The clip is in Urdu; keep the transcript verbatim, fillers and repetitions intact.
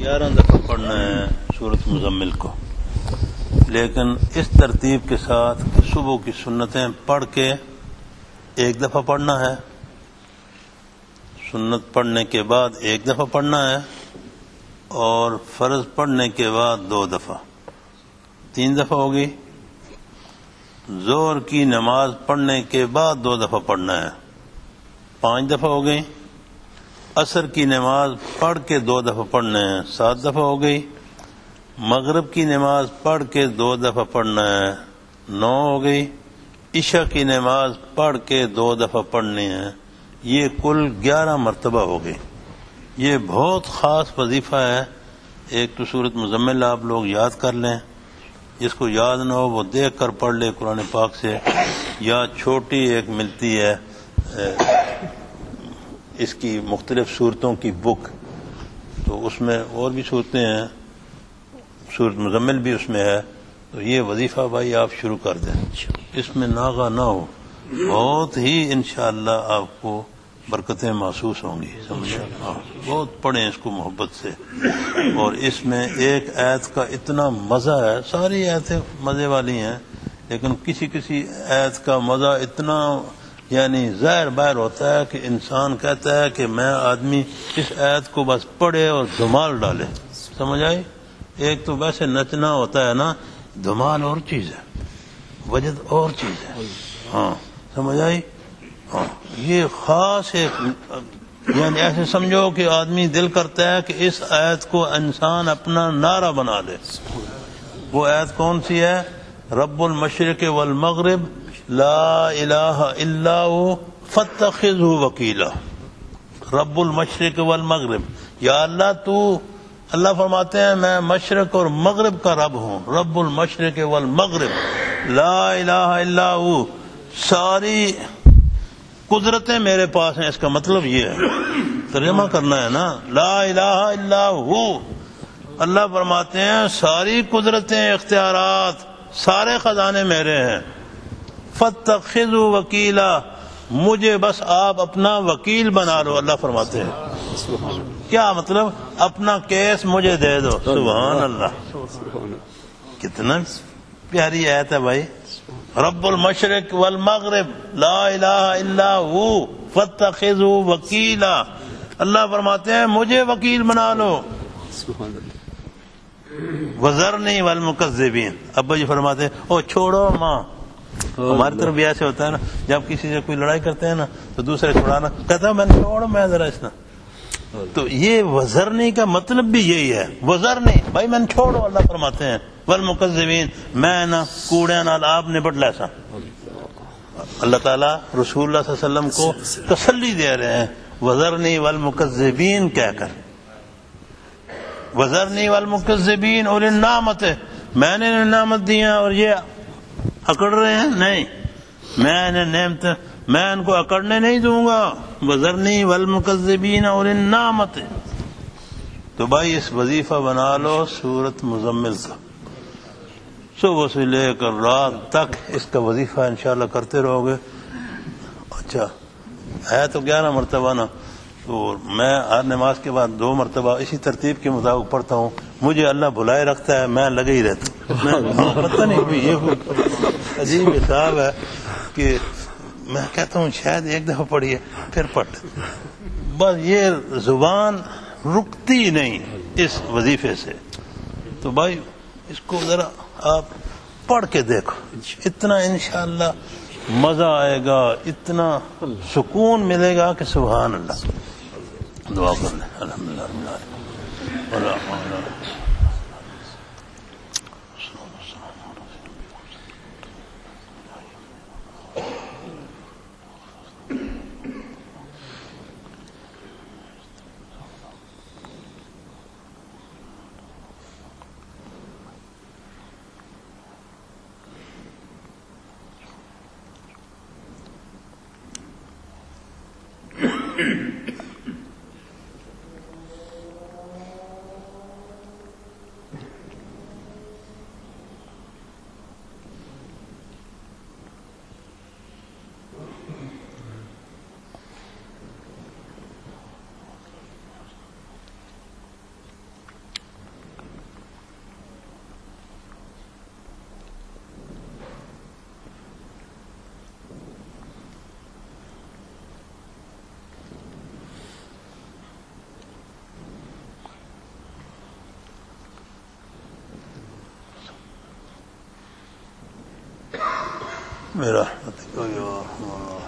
گیارہ دفعہ پڑھنا ہے سورۃ مزمل کو، لیکن اس ترتیب کے ساتھ کہ صبح کی سنتیں پڑھ کے ایک دفعہ پڑھنا ہے، سنت پڑھنے کے بعد ایک دفعہ پڑھنا ہے، اور فرض پڑھنے کے بعد دو دفعہ، تین دفعہ ہوگی۔ ظہر کی نماز پڑھنے کے بعد دو دفعہ پڑھنا ہے، پانچ دفعہ ہو گئی۔ عصر کی نماز پڑھ کے دو دفعہ پڑھنا ہے، سات دفعہ ہو گئی۔ مغرب کی نماز پڑھ کے دو دفعہ پڑھنا ہے، نو ہو گئی۔ عشاء کی نماز پڑھ کے دو دفعہ پڑھنی ہے، یہ کل گیارہ مرتبہ ہو گئی۔ یہ بہت خاص وظیفہ ہے۔ ایک تو سورۃ مزمل آپ لوگ یاد کر لیں، جس کو یاد نہ ہو وہ دیکھ کر پڑھ لے قرآن پاک سے، یا چھوٹی ایک ملتی ہے اس کی مختلف صورتوں کی بک، تو اس میں اور بھی صورتیں ہیں، سورۃ مزمل بھی اس میں ہے، تو یہ وظیفہ بھائی آپ شروع کر دیں، اس میں ناغہ نہ ہو، بہت ہی انشاءاللہ آپ کو برکتیں محسوس ہوں گی، سمجھے؟ ہاں، بہت پڑھیں اس کو محبت سے۔ اور اس میں ایک آیت کا اتنا مزہ ہے، ساری آیتیں مزے والی ہیں، لیکن کسی کسی آیت کا مزہ اتنا یعنی ظاہر باہر ہوتا ہے کہ انسان کہتا ہے کہ میں آدمی اس آیت کو بس پڑھے اور دھمال ڈالے، سمجھ آئی؟ ایک تو ویسے نچنا ہوتا ہے نا، دھمال اور چیز ہے، وجد اور چیز ہے، ہاں سمجھ آئی؟ ہاں، یہ خاص ایک یعنی ایسے سمجھو کہ آدمی دل کرتا ہے کہ اس آیت کو انسان اپنا نعرہ بنا لے۔ وہ آیت کون سی ہے؟ رب المشرق والمغرب لا الہ الا هو فاتخذہ وکیلا۔ رب المشرق والمغرب، یا اللہ تو، اللہ فرماتے ہیں میں مشرق اور مغرب کا رب ہوں، رب المشرق والمغرب لا الہ الا هو، ساری قدرتیں میرے پاس ہیں، اس کا مطلب یہ ہے، ترجمہ کرنا ہے نا، لا الہ الا ہو، اللہ فرماتے ہیں ساری قدرتیں، اختیارات، سارے خزانے میرے ہیں، فاتخذوا وکیلا، مجھے بس آپ اپنا وکیل بنا لو، اللہ فرماتے ہیں۔ کیا مطلب؟ اپنا کیس مجھے دے دو، سبحان اللہ، کتنا پیاری آیت ہے بھائی۔ رب المشرق والمغرب لا الہ الا ہو فاتخذوا وکیلا، اللہ فرماتے ہیں مجھے وکیل بنا لو۔ وذرنی والمکذبین، ابا جی فرماتے ہیں او چھوڑو ماں، ہماری طرف بھی ایسے ہوتا ہے نا، جب کسی سے کوئی لڑائی کرتے ہیں نا تو دوسرے چھوڑانا، کہتا ہے میں چھوڑ میں ذرا اس نا، تو یہ وذرنی کا مطلب بھی یہی ہے، وذرنی بھائی میں چھوڑو، اللہ فرماتے ہیں والمکذبین، میں نہ کوڑے نال آپ نبٹ لیسا۔ اللہ تعالیٰ رسول اللہ صلی اللہ علیہ وسلم کو تسلی دے رہے ہیں وذرنی والمکذبین کہہ کر، وذرنی والمکذبین اولی النعمت، میں نے نعمت دی ہیں اور یہ اکڑ رہے ہیں، نہیں، میں نے نعمت میں ان کو اکڑنے نہیں دوں گا، وذرنی والمکذبین اولی النعمت۔ تو بھائی اس وظیفہ بنا لو سورۃ مزمل کا، صبح سے لے کر رات تک اس کا وظیفہ انشاءاللہ کرتے رہو گے۔ اچھا ہے تو گیارہ مرتبہ نا، تو میں ہر نماز کے بعد دو مرتبہ اسی ترتیب کے مطابق پڑھتا ہوں، مجھے اللہ بلائے رکھتا ہے، میں لگے ہی رہتا ہوں، پتہ نہیں یہ عجیب حساب ہے کہ میں کہتا ہوں شاید ایک دفعہ پڑھیے پھر پڑھ، بس یہ زبان رکتی نہیں اس وظیفے سے۔ تو بھائی اس کو ذرا آپ پڑھ کے دیکھو، اتنا انشاءاللہ مزہ آئے گا، اتنا سکون ملے گا کہ سبحان اللہ۔ دعا کر لیں، الحمدللہ رب العالمین۔ برحمتک یا ارحم الراحمین.